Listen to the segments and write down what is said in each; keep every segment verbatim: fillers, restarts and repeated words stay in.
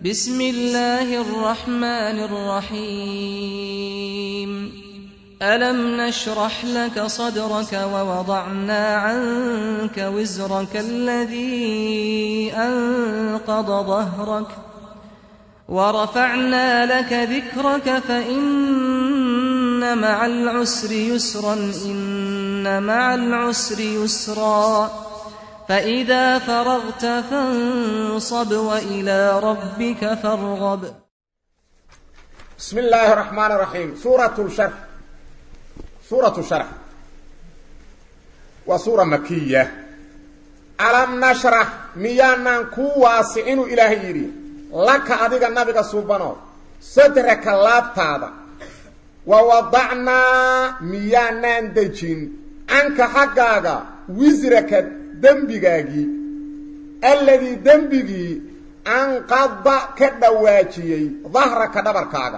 بسم الله الرحمن الرحيم ألم نشرح لك صدرك ووضعنا عنك وزرك الذي أنقض ظهرك ورفعنا لك ذكرك فإن مع العسر يسرا إن مع العسر يسرا فإذا فرغت فانصب وإلى ربك فارغب. بسم الله الرحمن الرحيم. سورة الشرح. سورة الشرح وسورة مكية. ألم نشرح ميانا كواسعين إلهي يري لك أديك النبي سبحانه صدرك اللابتاد ووضعنا ميانا دجين عنك حقاك وزرك دنبغاغي الذي دنبغي انقض كدواجيي ظهرك دبركاغا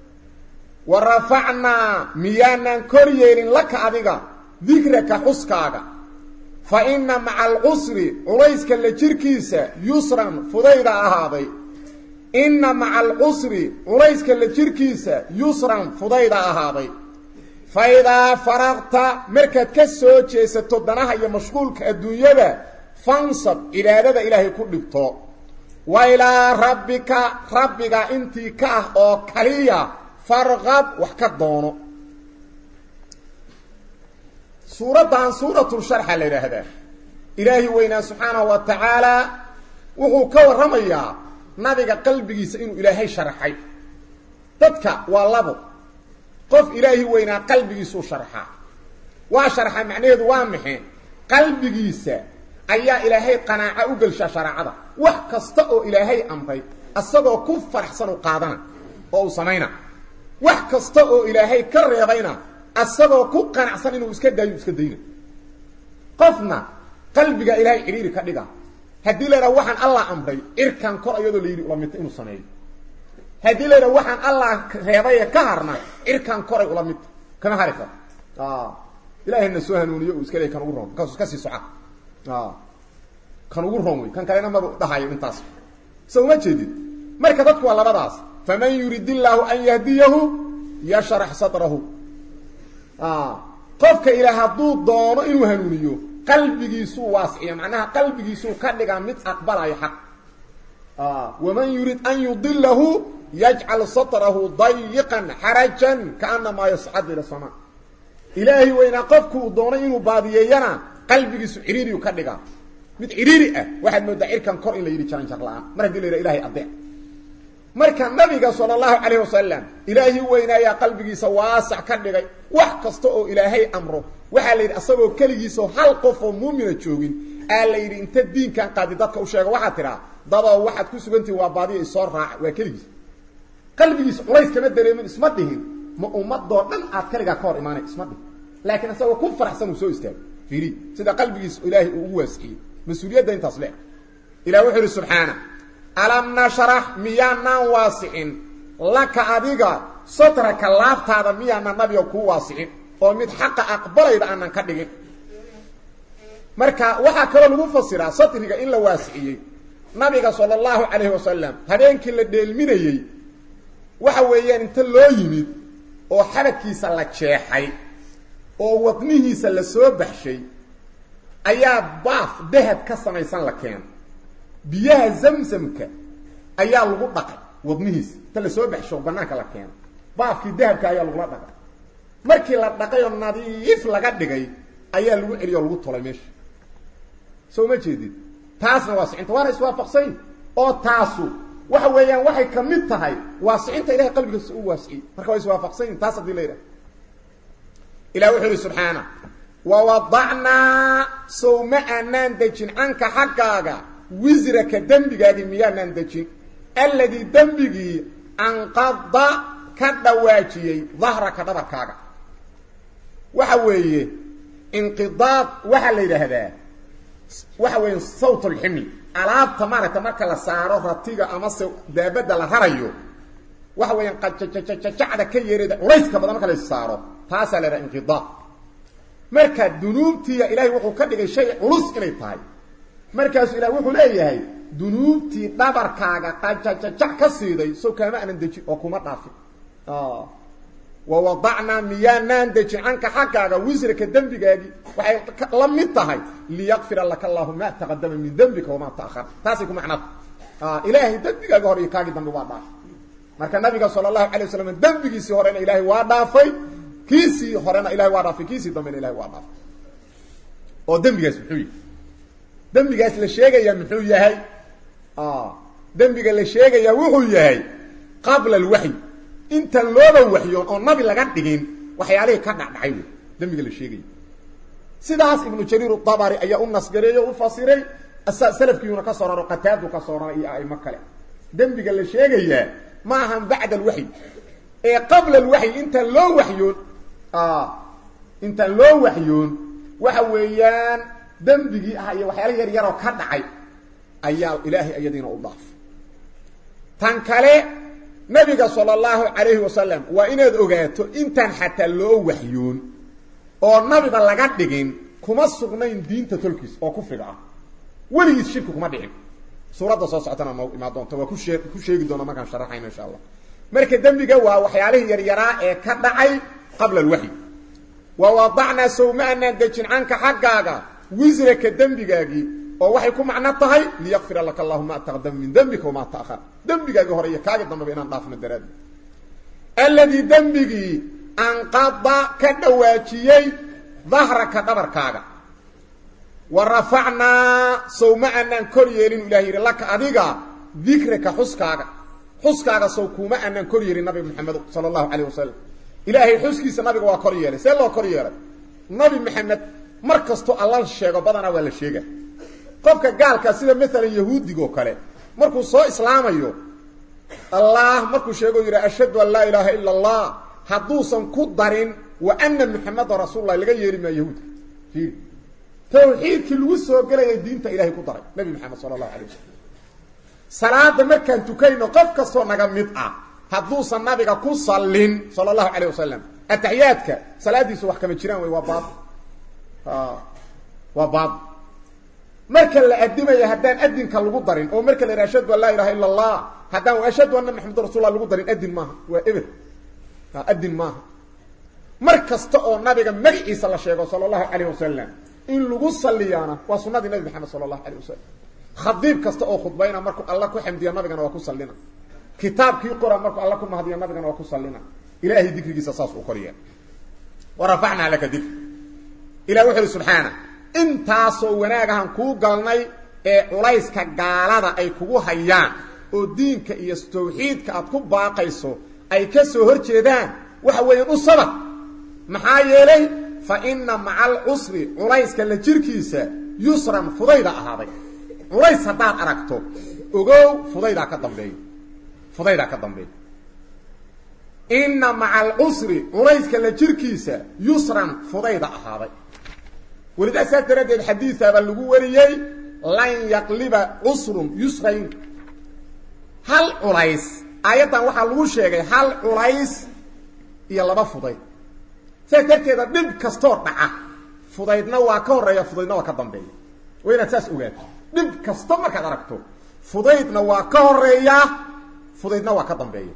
ورفعنا ميانا كوريين لك اديغا ذكرك حسكاغا فإن مع العسر وليسك اللي جيركيسا يسرا فضيدا اهادي إن مع العسر وليسك اللي جيركيسا يسرا فضيدا اهادي فإذا فرغت مركز كسو جيستو دناها يا مشغولك الدنيا فانصب إلى هذا إلهي كلبتو وإلى ربك ربك انتي كاه أو كليا فرغب وحكت دونو سورة عن سورة الشرح لإلى هذا إلهي وإنا سبحانه وتعالى وهو كور رميا نبيك قلبك سئنو إلهي شرحي تدك واللبو قف إلهي وينا قلبيسو شرحا وشرحا معنيه وامحين قلبيسا أيا إلهي قناعة أقلشا شرعا وحكستأو إلهي أمري أصدقوا كفر حسنوا قادنا أو سمينا وحكستأو إلهي كريضينا أصدقوا كقنا حسنين وإسكدين وإسكدين قفنا قلبك إلهي إليري كدقا هدي لنا وحن الله أمري إركان كرأ يدو ليري ولمتين السنين هدي لنا وحن الله ريضي كهرنا إركان كوري ولا مت كما هاركا آه إلهي النسوها نونيو وإسكالي كانوا قرهم كانوا كاسي سعاق آه كانوا قرهم كان كان نمر ضحايا من تاسف سو ما جديد مركا تدكوا على بداس فمن يريد الله أن يهديه يشرح صدره آه قفك إلى هدود دون إنو هنونيو قلبي سو واسعية معناها قلبي سو كدقا مت أقبل أي حق آه ومن يريد أن يضله يجعل سطره ضيقا حرجا كأنما يصعد إلى السماء إلهي وإن قفكوا دونين باديينا قلبك سعريري وكدقا مت عريري أه واحد مدعير كان قرئ ليري جان شغلان مرة دي ليري إلهي أضيع مركا النبي صلى الله عليه وسلم إلهي وإن يا قلبك سواسع كدقا وحكستو إلهي أمره وحا ليري أصبه كليسو حلقف ومؤمنة جوغين قال ليري انت الدين كان قاددتك وشيغ وحا ترى ضبا واحد كسبنتي وبادي يصور راع وكليس قلبي قليس كما دريمين اسمدهن ما امدو دن اد كرغا كور ايمانه اسمده لكن اسو كون فرحسن وسو استاغ فيري سدا قلبي الهي او واسعي مسؤوليه انت اصلح الى وحي سبحانه الم نشرح ميانا واسعين لك اديغا صدرك لافتا ميانا نبي كو واسعين او مid حق اقبليد ان ka dhigin marka waxa kale lagu fasiraa sadriga in la waasiciyay nabiga sallallahu alayhi wasallam habeenkii la dheelminayay waxa weeyaan inta loo yimid oo xaradkiisa la jeexay oo wadnihiisa la soo baxshay ayaa baaf dahab ka samaysan la keen biyaha zamzamka ayaa lagu dhaqay wadnihiisa inta la soo baxsho banaanka la keen baafkii dahabka ayaa lagu dhaqay markii la dhaqay oo nadiif laga dhigay ayaa lagu celiyo lagu tolay meesha soo ma jeedid taasna waa inta waana iswaafaqsay oo taasu waxa weeyaan waxay kamid tahay waasicinta ilaahay qalbigiisa uu waasici marka way iswaafaqsay taas hadii leeyahay ilaahu wuxuu subhanahu wa wada'na sawma anan dajin anka haqqaga wizraka dambigaadi miyaanan dajin alladhi dambigi anqadda ka dhawaajiyay dhahraka dhabarkaaga waxa weeye inqidaad waxa la yiraahdaa waxa weeye sawt al-himl alaabta marka marka la saaro ratiga ama daabada la harayo waxa weeyaan qajajajada ka yeerida urayska badan marka la saaro taas la inqidaa marka dunuubtiya ilaahay wuxuu ka dhigay shay culus inay tahay markaas ilaahay wuxuu leeyahay dunuubtii dhabarkaaga qajajajac ka siiday soo kaama aanan deji oo kuma dhaafin ah wa wadacna miyanan deji anka xaqaaga wisrika dambigaagi waxay la mid tahay li yaghfir laka allah ma taqaddama min dambika wa ma ta'akhkhar taasi ku macna ah ilaahay dambigaaga hore kaagi dambi waa dhaaf marka nabiga sallallahu alayhi wasallam dambigiisi horena ilaahay waa dhaafay kiisi horena ilaahay waa dhaafay kiisi dambena ilaahay waa dhaafay oo dambigaas wuxuu yahay dambigaas la sheegaya muxuu yahay ah dambiga la sheegaya wuxuu yahay qabla alwahy inta looba waxyoon oo nabi laga dhigin waxyaalaha ka dhacay dambiga la sheegay sidaas ibnu jariir at-tabari ayaa u nasgareeyo u fasiray salafkiina ka sooraro qataadu ka sooraro iyo ay makale dambiga la sheegaya ma aha bacda alwahy ee qabla alwahy inta loo waxyoon ah inta loo waxyoon waxa weeyaan dambigi ah iyo waxyaalaha yar yar oo ka dhacay ayaa ilaahay ayadiina u dhaaf tan kale nabiga sallallahu alayhi wasallam wa inaad ogaato intaan xataa loo waxyoon oo nabiga laga dhigin kuma sugnayn diinta tolkiis oo ku figa waligiis shirku kuma dhicin suurada soo socotana ma ima doonto waa ku sheeg ku sheegi doona markaan sharaxayna insha Allah marka dambiga waa waxyaalaha yar yaraa ee ka dhacay qabla alwahy wa wadacna sawma'na dajin anka xaqaaga wisrika dambigaagi oo waxay ku macna tahay li yaghfir laka allah ma taqaddama min dambika wa ma ta'akhkhar dambigaaga hore iyo kaaga dambe inaan dhaafno daraad alladhi dambigi an qadda ka dhawaajiyay dhahraka dhabarkaaga wa rafa'na sawma'na koryeelin ilaahi laka adiga dhikraka xuskaaga xuskaaga soo kuma aanan koryeelin nabi maxamed sallallahu alayhi wasallam ilaahi xuskiisa nabiga waa koryeelay see loo koryeelay nabi maxamed markasto allah sheego badana waa la sheega qofka gaalka sida mesela yahuudigo kale markuu soo islaamayo allah markuu sheego yira ashhadu an la ilaha illa allah haduusan ku darin wa anna muhammadar rasuulullah laga yeeri ma yahuud fi tawxiidkii lagu soo galay diinta ilaahay ku daray nabi maxamed sallallahu alayhi wasallam salaada markaan tukayno qof kasto naga mid ah haduusan nabiga ku sallin sallallahu alayhi wasallam atahiyaatka salaadiisu wax kama jiraan way waa baad ah waa baad marka la adimaya hadaan adinka lagu darin oo marka la ashhadu an la ilaha illa allah hadaan ashhadu anna muhammadar rasuulullah lagu darin adin maaha waa ibr adin maaha markasta oo nabiga magaciisa la sheego sallallahu alayhi wasallam in lagu salliyana waa sunnadii nabi maxamed sallallahu alayhi wasallam khadiib kasta oo khudbayna markuu allah ku xamdiyo nabigana waa ku sallina kitaabkii qora markuu allah ku mahdiyo nabigana waa ku sallina ilaahi dhikrigiisa saas u qoriya wa rafa'na laka dhikr ilaahi wuxuu subhanahu intaasoo wanaagahan kuu galnay ee culayska gaalada ay kugu hayaan oo diinka iyo tawxiidka aad ku baaqayso ay ka soo horjeedaan waxa weeyaan u sabab maxaa yeelay fa inna ma'al usri culayska la jirkiisa yusran fudayda ahaaday culays hadaad aragto ogow fudayda ka dambeeyo fudayda ka dambeeyo inna ma'al usri culayska la jirkiisa yusran fudayda ahaaday ولذا ساترد الحديث هذا اللي وريي لن يقلب عسر يسرين هل عريس ايضا waxa lagu sheegay hal culays iyo laba fuday saatarteeda dib kasto dhaca fudaydna waa ka horeeya fudaydna waa ka dambeeya wayna taas ogaad dib kasto marka aragto fudaydna waa ka horeeya fudaydna waa ka dambeeya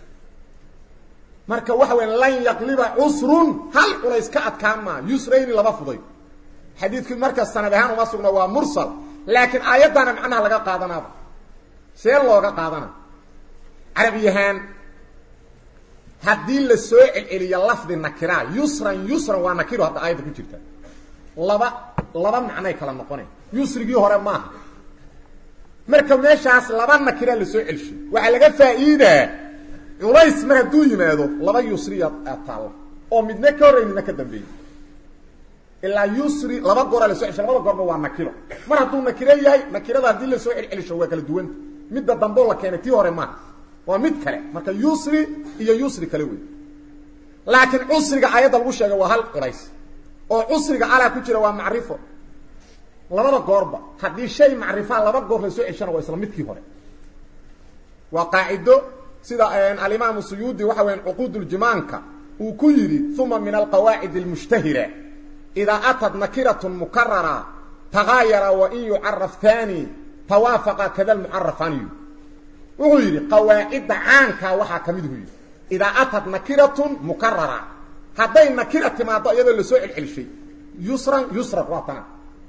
marka waxa weyn lan yaqliba usrun hal culays ka adkaama yusrayn laba fuday حديث في مركز سنبهان وما سقنا ومرسل لكن آياتنا معناها لقى قادنا سير الله لقى قادنا عربيهان هدين للسوء إلي اللفظ النكرة يسرا يسرا ونكره هذا آيات كتيرتا لبا لبا معناه كلام نقولين يسري جوهر ما مركب نشاس لبا نكرة للسوء الشيء وعلى فائدة وليس مهدوي ماذا لبا يسري أطال أو من نكرة من نكدم بيه إلا يسري لبا قرى لسوء الشيء لبا قرى waa nakiro mar haduu nakiro yahay nakirada hadii la soo celisho waa kala duwan mid dambo la keenay tii hore ma waa mid kale marka yusri iyo yusri kale weey laakiin usriga ayada lagu sheegay waa hal qurays oo usriga ala ku jira waa macrifo labada goorba hadii shay macrifa laba goor la soo ceshana waa isla midkii hore waa qaacido sida al-imam Suyuudi waxa weyn uqudul jimaanka uu ku yiri thumma min al-qawaa'id al-mushtahira إذا أتت نكرة مكررة تغاير وإن يعرف ثاني توافق كذا المعرفان وغير قواعد عنك وحا كمده إذا أتت نكرة مكررة هذه النكرة ما ضيّد لسوء الحلشي يسرا يسرا واطنا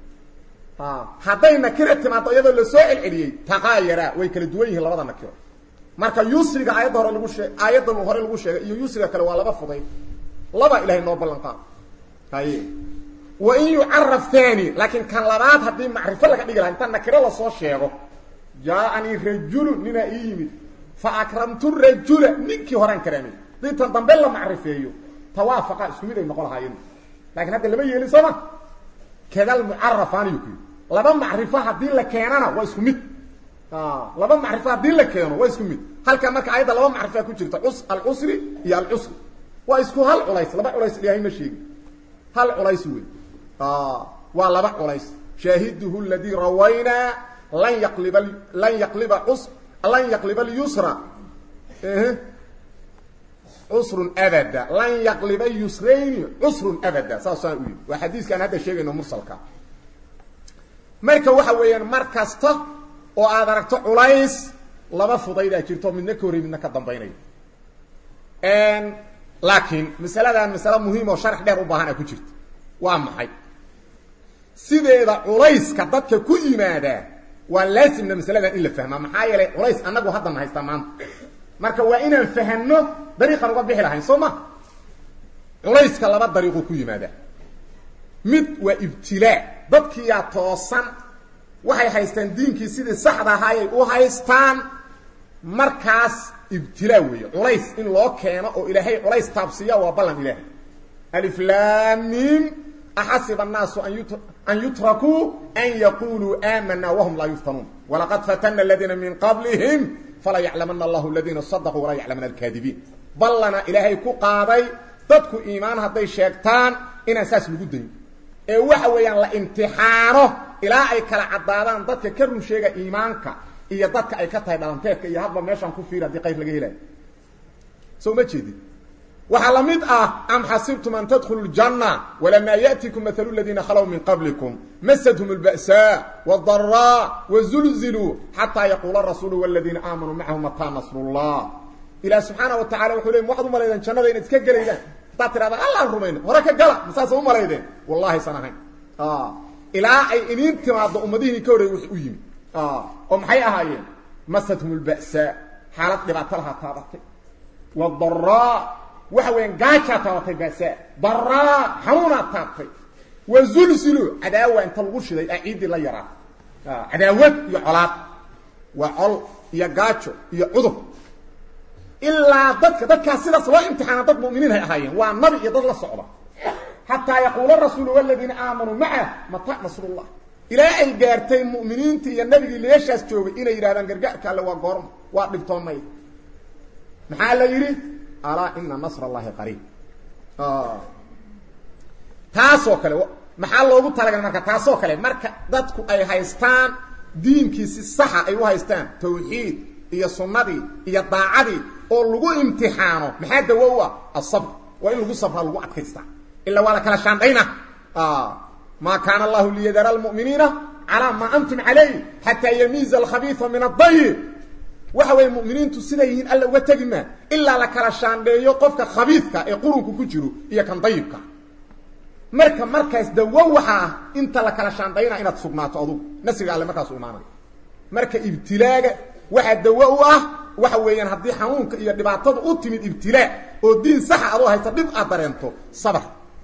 هذه النكرة ما ضيّد لسوء الحلي تغاير ويكل دويه لبدا نكرة marka yusriga ayada hore lagu sheegay ayada hore lagu sheegay iyo yusriga kale waa laba fuday laba ilaahay noo balan qaad hay wa in yu'arraf thani laakin kan labaad hadii macrifo laga dhigi lahaa inta nakira la soo sheego jaa'ani rajulun nina yimid fa akramtu rajula ninki horan karami dintan dambe la macrifeeyo tawaafaqa isku mid ay noqon lahaayeen laakin hadda lama yeelin sama kadal mu'arrafani yuki laba macrifo hadii la keenana waa isku mid اه لبا معرفه دي لا كينو waa isku mid halka marka ayada laba macrifo ku jirto us al usri iyo al usri waa isku hal culays laba culays ilaahay ma sheegi hal culays weey اه waa laba culays shahiduhu alladhi rawayna lan yaqlib lan yaqlib us lan yaqlib al yusra eh usr abada lan yaqlib al yusrayn usr abada saasan weey waa xadiiskan hada sheegayno mursalka marka waxa weeyaan markasta oo aad aragto culays laba fudayda jirto midna ka hore midna ka dambeynay een laakiin masaladan masala muhiim oo sharx dheer u baahan ay ku jirto waa maxay sideeda culayska dadka ku yimaada waa laasimna masaladan in la fahmo maxaa yeelay culays anagu hadda ma haysta maanta marka waa inaan fahanno dariiqan uga bixi lahayn soo ma culayska laba dariiqo ku yimaada mid waa ibtilaa dadkii yaa toosan waxay haystaan diinkii sidii saxda ahaayay u haystaan markaas ibtilaa weeye culays in loo keeno oo ilaahay culays taabsiya waa ballan ilaahay alif lam mim ahasiba an-nasu an yutraku an yaqulu amanna wa hum la yuftanun wa laqad fatanna alladhina min qablihim fala ya'lamanna Allahu alladhina saddaqu wa la ya'lamanna al-kadhibin ballana ilaahay ku qaaday dadku iimaan haday sheegtaan in asaas lagu dayo ee waxa weeyaan la imtixaano ilaa ay kala cadaadaan dadka ka run sheega iimaanka iyo dadka ay ka tahay dhalanteedka iyo hadba meeshan ku fiir hadii qayb laga helay soo ma jeedid waxa la mid ah am hasibtum an tadkhulul janna walama ya'tikum mathalu alladhina khalaw min qablikum masadhum alba'sa wad-dharra wazulzilu hatta yaqula ar-rasulu wal ladhina amanu ma'ahu mata nasrullah ila subhanahu wa ta'ala wuxuu leeyahay waxdu malaydan jannada in iska galeeyaan tatirada allah rumayna hore ka gala masaas u malaydeen wallahi sanahayn ah ilaa ay iniin timaado ummadihi ka horeeyay wuxuu u yimi ah oo maxay ahaayeen masadhumul ba'sa xaalad dhibaato laha taabatay wad-dharra waxa weyn gaaja taabatay ba'sa darra xanuuna taabatay wazulzilu adaawa inta lagu shiday aciidi la yaraa ah adaawad iyo colaad wa col iyo gaajo iyo cudur illa dadka dadka sidaas loo imtixaana dad muuminiin ay ahaayeen waa nabi iyo dad la socda hatta yaqulu ar-rasuulu wal ladina aamanu ma'a mata nasrullah ila ay gaartay muuminiinta iyo nabigi leeshaas joogay inay yiraahdaan gargaarka alle waa goorma waa dhibtoonay maxaa la yiri ala inna nasrallahi qariib ah taasoo kale maxaa loogu talagalay marka taasoo kale marka dadku ay haystaan diinkiisi sax ah ay u haystaan tawxiid iyo sunnadii iyo daacadii oo lagu imtixaano maxaa dawo ah as-sabr wa in lagu sabra lagu adkaysta illa wala kala shaandayna ah ma kana allah liyadara al-mu'minina ala ma antum alayhi hatta yamiza al-khabitha min ad-tayyib waxa way mu'miniintu sidayiin alla uga tagima illa la kala shaandeeyo qofka khabithka ee qurunku ku jiro iyo kan tayyibka marka markaas dawo waxa inta la kala shaandayna inaad sugnaato adu nasriga alle markaas u imaanay marka ibtilaaga waxa dawo u ah waxa weeyaan hadii xanuunka iyo dhibaatada u timid ibtilaa oo diin sax ah oo haysta dib aad dareento sabr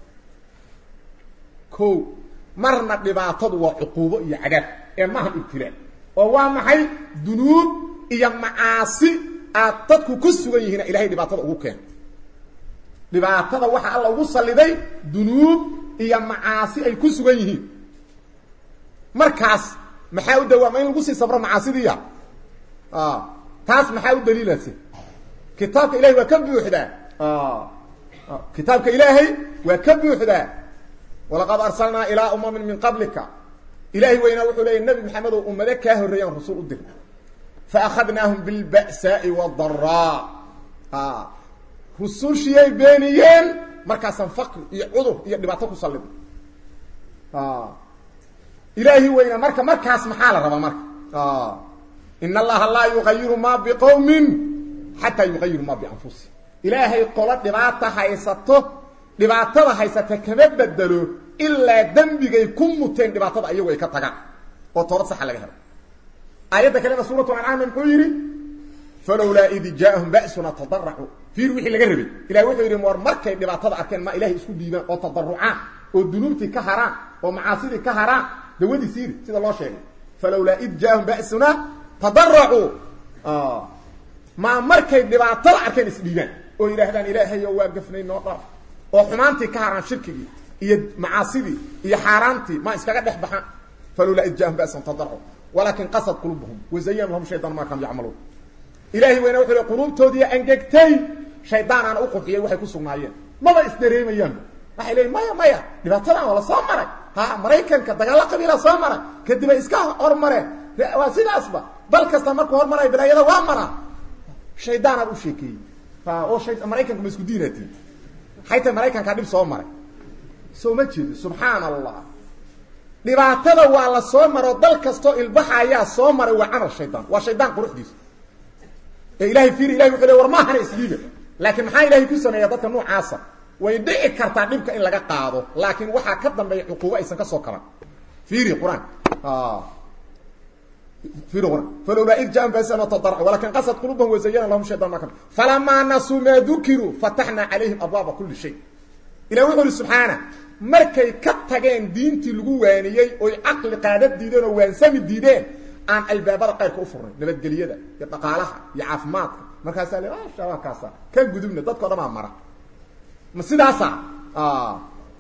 ko marna dhibaatadu waa uquubo iyo cadaab ee ma aha ibtilaa oo waa maxay dunuub iyo macaasi aad dadku ku sugan yihiin ilaahay dhibaatada ugu keen dhibaatada waxa alla ugu saliday dunuub iyo macaasi ay ku sugan yihiin markaas maxaa u dawaama in lagu sii sabro macaasidiya ah taas maxaa u daliilaysa kitaabka ilaahay waa ka buuxdaa ah kitaabka ilaahay waa ka buuxdaa walaqad arsalna ila ummin min qablika ilaahay wayna wuxuu leeyahay nabi maxamed oo ummada ka horeeyay rasuul u dir fa akhadnahum bil ba'sa'i wad darra ah rusul shiyay beeniyeen markaas faqr iyo cudur iyo dhibaato ku salid ah ilaahi weyna marka markaas maxaa la rabaa marka ah inna allaha la yughayyiru ma biqawmin hatta yughayyiru ma bi anfusihim ilaahay qola dhibaata haysato dhibaatada haysata kama bedelo illa dambigay ku muteen dhibaatada ayagu ay ka tagaan oo toorad sax laga helo ayada kalena suuratu al-an'am muxuu yiri falawla id ja'ahum ba'suna tadarru fiir wixii laga rabay ilaahay wuxuu yiri mar markay dhibaatada arkeen ma ilaahay isku diibaan oo tadarrucaan oo dunuubti ka haraan oo macaasidi ka haraan dawadi siir sida loo sheegay falawla id ja'ahum ba'suna tadarru ah ma markay dhibaatada arkeen isdiibaan oo ilaahdaan ilaahay waa gafnay noo dhaaf oo xumaantii ka haraan shirkigi iyo macaasidi iyo xaaraantii ma iskaga dhex baxaan falawla id ja'ahum ba'suna tadarru walakin qasad qulubuhum wa zayyana lahum shaytan ma kam ya'malun ilaahi wayna wuxuu quluubtoodii angagtay shaytaan aan u qufiyay waxay ku sugnaayeen maba isdareemayaan waxay leeyahay maya maya dhibaatada wala soo maray ha mareykanka dagaal qabiila soo maray kadib iska hormareen waa sidaasba bal kasta markuu hormaray bilaayada waa mara shaytaan u sheekay fa oo shaytaan mareykanka isku diinati hayta mareykanka dib soo maray soo ma jeedo subhanallah dhibaatada waa la soo maro dal kasto ilbaxaya soo maray waa amal shaytaan waa shaytaan quruxdiisa ilaahi fiir ilaahi wuxuu war ma hana isdiiba laakiin maxaa ilaahi ku sameeyaa dadka noocaasa way dhici kartaa dhibka in laga qaado laakiin waxa ka dambeeya xuquuq aysan ka soo kaban fiiri quraan ah fiiri quraan falawla irja'an basana tadarru walakin qasad qulubuhum wa zayyana lahum shaytan ma kan falamma nasu ma dhukiru fatahna alayhim abwaaba kulli shay ilaahi wuxuu subhana markay ka tageen diintii lagu waaniyay oo aqli qaadad diideen oo waansami diideen aan albaabada qayrka u furnay nabadgeliyada iyo dhaqaalaha iyo caafimaadka markaas ay ah shawakaasa ka gudubna dadka dhama mara ma sidaasa ah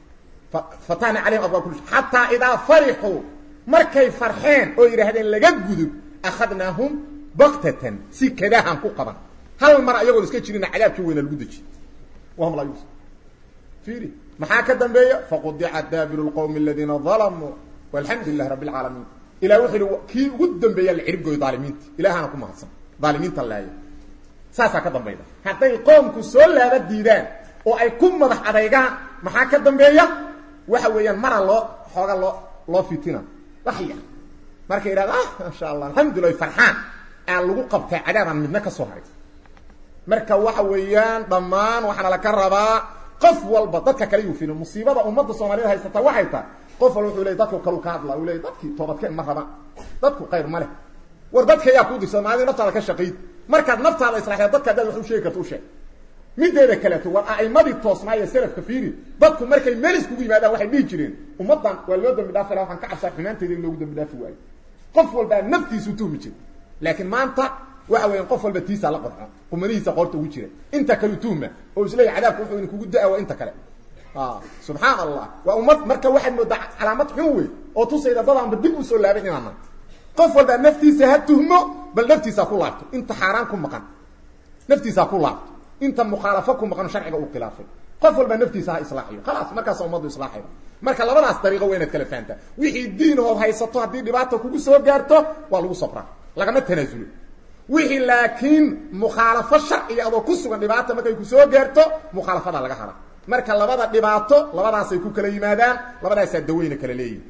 fatana alayhim abwaab kulli hatta idha farihu markay farxeen oo yiraahdeen laga gudub akhadnahum baqtatan si kadahan ku qaban hal mar ayagoo iska jirina cadaabkii weyn lagu daji wahum la yus fiiri maxaa ka dambeeya faqdi'a daabirul qawmi alladhina zalamu walhamdulillahi rabbil alamin ila wuxuu ki ugu dambeeyay ciribgoy daalimiinta ilaahana ku mahadsan daalimiinta laayo saasa ka dambeeyay haday qoomku soo laaba diidaan oo ay ku madax adaygaan maxaa ka dambeeya waxa weeyaan mara loo xooga loo loo fitina waxiya marka iraada ah insha Allah alhamdulillah farxaan aan lagu qabtay cadaaban midna ka soo haray marka waxa weeyaan dhamaan waxa la ka rabaa qof walba dadka kale uu fiino musiibada ummadda Soomaaliyeed haysata waxay tahay qof walba wuxuu leeyahay dadku kala ka hadla uu leeyahay dadkii toobadkeen ma raba dadku qayr ma leh war dadka yaa ku dirsan maadin naftaada ka shaqeey marka naftaada islaaxay dadka dad wuxuu sheegay kartu sheeg mideeda kale to war aimadi toosnaaya salafka fiiri dadku markay meel isku yimaadaan waxay dhigi jireen ummadan waa loo dambi dhaafay waxaan ka cabsaa xumaanteeda in loogu dambi dhaafi waayo qof walba naftiisu tuumi jir laakiin maanta waxa weeyaan qof walba tiisa la qodxo qumanihiisa qorta ugu jira inta kale tuuma oo isla cadaabku wuxuu kugu daawa inta kale ah subhanallah wa ummad marka waxay moodaa calaamad xun weey oo tusayda dadaan dib u soo laabay inaan qof walba naftiisa ha tuhmo bal naftiisa ku laabto inta xaraan ku maqan naftiisa ku laabto inta mukhalafo ku maqan sharciga uu khilaafay qof walba naftiisa ha islaaxiyo khalaas markaas ummadu islaaxiyo marka labadaas dariiqo weynaad kala faanta wixii diin oo haysato hadii dhibaato kugu soo gaarto waa lagu sabraa lagama tanaasulo wixii laakiin mukhalafo sharciga adoo ku sugan dhibaato markay ku soo gaarto mukhalafada laga hara marka labada dhibaato labadaas ay ku kala yimaadaan labadaas ay daweyna kala leeyihiin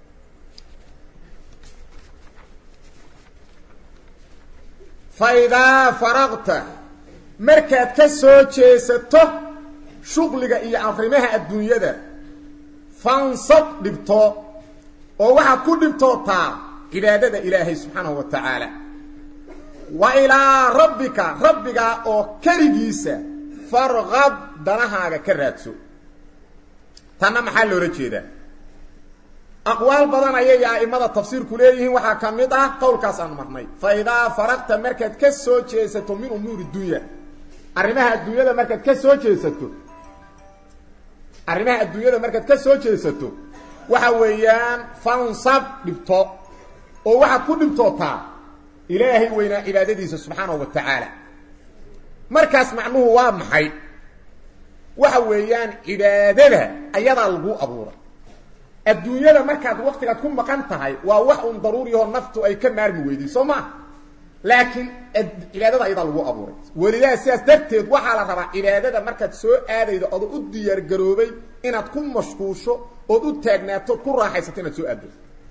فإذا فرغت مركز كسو جيستو شغلك إيا عفرمها الدنيا ده فانصب دبتو ووحا كل دبتو تا عبادة إلهي سبحانه وتعالى وإلى ربك ربك أو كريجيسة فرغب دنها كراتسو تانا محل رجيده أقوال بدن أيه إمادة تفسير كليه وحا كميدة قول كاسان مرمي فإذا فرقت مركز كسو جيستو من أمور الدنيا أرمها الدنيا ده مركز كسو جيستو أرمها الدنيا ده مركز كسو جيستو وحا ويان فانصب لبطو ووحا كل لبطو تا إلهي وينا عبادته سبحانه وتعالى مركز معنوه وامحي وحا ويان عبادته أيضا لغو أبورا الدنيا markaad waqtiga ku maqan tahay waa wax un daruuri oo naftu ay ka maarmi weydii Soomaa laakiin ilaadada ayada lagu abuuray walidaa siyaas darteed waxa la rabaa ilaadada markaad soo aadaydo oo u diyaar garoobay inaad ku mashquusho oo u taagnaato ku raaxaysato inaad soo aado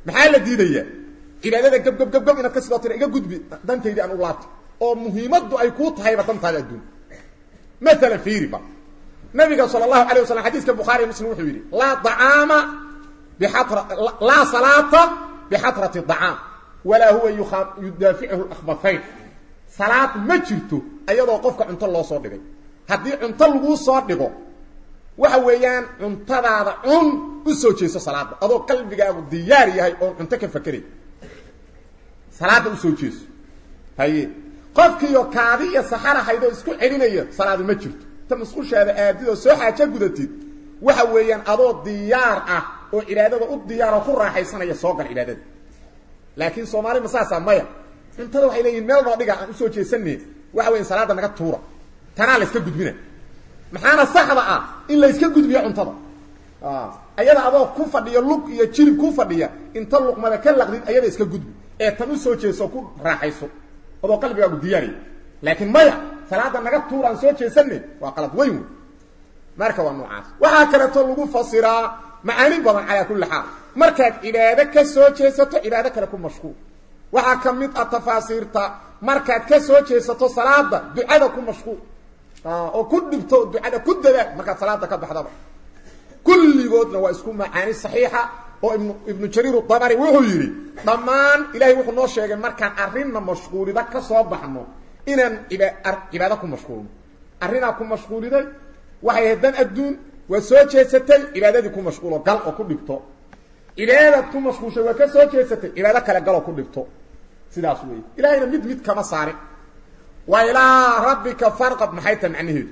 maxaa la diidaya cibaadada gab gab gab gab inaad ka sidoo tira iga gudbi danteydii aan u laabto oo muhiimadu ay ku tahay badantaada adduun مثلا في ربا نبي صلى الله عليه وسلم حديث البخاري ومسلم وحيري لا طعام بحضرة لا صلاة بحضرة الطعام ولا هو يدافعه الأخبثين صلاة ما جرته أيضا وقفك عن الله صادقه هذه عن الله صادقه وحويان عن ترى عن أسوتي صلاة أضو قلبك أبو دياري هاي عن تكفكري صلاة أسوتي هاي qofki iyo kaadiya saxara haydo isku celinaya salaad ma jirto ta masquushaada aadido soo xaaja gudatid waxa weeyaan adoo diyaar ah oo ilaadada u diyaar oo ku raaxaysanaya soo gal ilaadada laakiin Soomaali masaasa maya intada waxay leeyihiin meel noo dhiga aan soo jeesanay waxa weeyaan salaada naga tuura tana la iska gudbina maxaana saxda ah in la iska gudbiyo cuntada ah ayada adoo ku fadhiyo lug iyo jilib ku fadhiya inta luqmada ka laqdid ayada iska gudbi ee tan u soo jeeso ku raaxayso adoo qalbigaagu diyaari laakiin maya salaada naga tuuraan soo jeesanay waa qalad weyn marka waa noocaas waxa kale to lagu fasiraa macaani badan ala kulli xaal markaad cibaado ka soo jeesato cibaado kale ku mashquul waxa kamid ah tafaasiirta markaad ka soo jeesato salaada ducada ku mashquul oo ku dhibto ducada ku dada markaad salaada ka baxdaba kulligoodna waa isku macaani saxiixa oo ibn ibn jarir al-tabari wuxuu yiri dhamaan ilaahay wuxuu noo sheegay markaan arrinna mashquulida ka soo baxno inaan cibaado ku mashquulno arrinaa ku mashquuliday waxay hadan adduun waa soo jeesatay cibaadadii ku mashquulo gal oo ku dhigto cibaadad ku mashquulshay waa ka soo jeesatay cibaado kale gal oo ku dhigto sidaas weey ilaahayna mid mid kama saari wa ila rabbika farqab maxaytan macnaheedu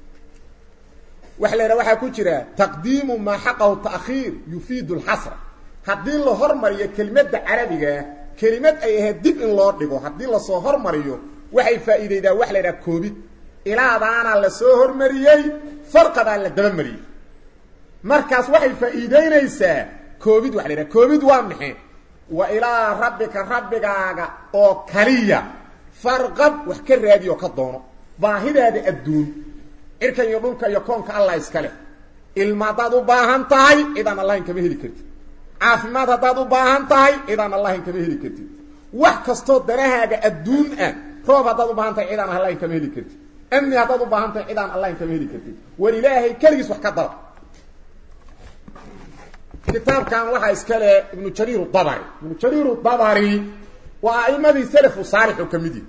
وحلا waxa ku jira taqdiimu ma xaqahu ta'khir yufiidu al-hasr hadii la hormariyo kelmadda carabiga kelimad ay ahayd dib in loo dhigo hadii la soo hormariyo waxay faa'iideeydaa wax la yiraahdo koobid ilaadaana la soo hormariyay farqada la daba mariyay markaas waxay faa'iideynaysaa koobid wax la yiraahdo koobid waa maxay wa ila rabbika rabbigaaga oo kaliya farqab wax ka raadiyo ka doono baahidaada adduun irkan iyo dhulka iyo koonka Allah iskale ilmaadaad u baahan tahay idan Allah in kama heli kartid caafimaad hadaad u baahan tahay idan Allah in kama heli kartid wax kasto darahaaga adduun ah roob hadaad u baahan tahay idan Allah in kama heli kartid amni hadaad u baahan tahay idan Allah in kama heli kartid war ilaahay kaligiis wax ka dara kitaabkan waxa iskale ibn jarir al-tabari ibn jarir al-tabari wa aimadi salaf salih kamidi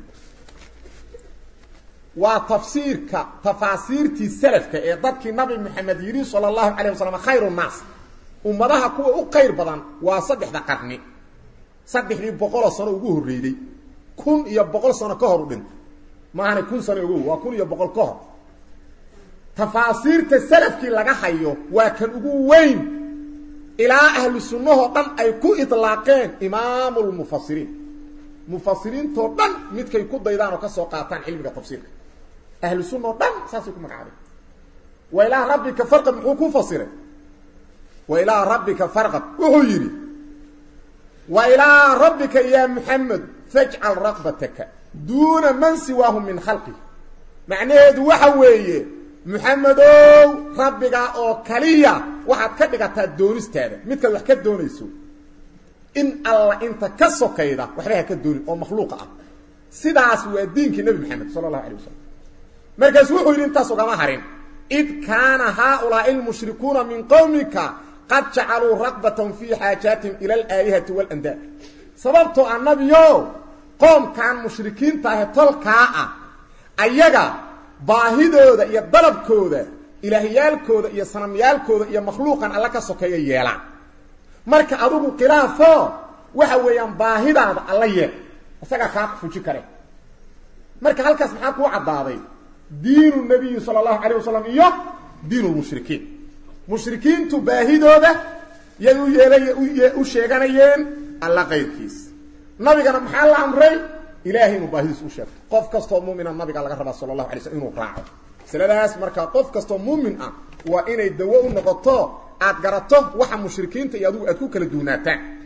وتفسيرك تفاسيرتي سلفك ee dadkii nabi maxamed yiri sallallahu alayhi wasallam khayrun nas ummadaha kuwa u khayr badan waa saddexda qarni saddexdii boqol sano ugu horeeyay kun iyo boqol sano ka hor u dhintay maana kun sano ugu waa kun iyo boqol ka hor tafaasiirta salafkii laga hayo waa kan ugu weyn ilaa ahlu sunnaha dhan ay ku itlaaqeen imaamul mufassirin mufassirin to dhan midkay ku daydaan oo ka soo qaataan cilmiga tafsiirka أهل السنة دم ساسكم مقعدين وإلى ربك فرق محوكو فصيرا وإلى ربك فرق وهيري وإلى ربك يا محمد فاجعل رغبتك دون من سواهم من خلقه معنى هذا وحوية محمد ربك أو كليا واحد كدك تدونيس تاني مثل واحد كدونيسو إن الله أنت كسو كيدا وحريها كدوني أو مخلوقة سيداس ودينك النبي محمد صلى الله عليه وسلم markaas wuxuu yiri intaas uga harin id kana haula al mushrikuuna min qawmika qad ja'alu raqbatan fi hajatihim ila al alihati wal andad sababtu annabiyo qoom kan mushrikiinta ah tolka ah ayaga baahidooda iyo dalabkooda ilaahiyaalkooda iyo sanamyaalkooda iyo makhluuqan alla ka sokeeyo yeela marka adigu khilaafo waxa weeyaan baahidaada alla yeel asaga ka fuji kare marka halkaas maxaa ku cadaaday دين النبي صلى الله عليه وسلم iyo دين المشركين مشركين تباهدوده يدو يلي u sheeganayeen alla qeyrkiis nabigana maxaa la amray ilaahay mubahis u sheeg qof kasto muumin ah nabiga laga rabaa sallallahu alayhi wasallam inuu raaco saladaas marka qof kasto muumin ah waa inay dawo u noqoto aad garato waxa mushrikiinta iyo adigu aad ku kala duunaataan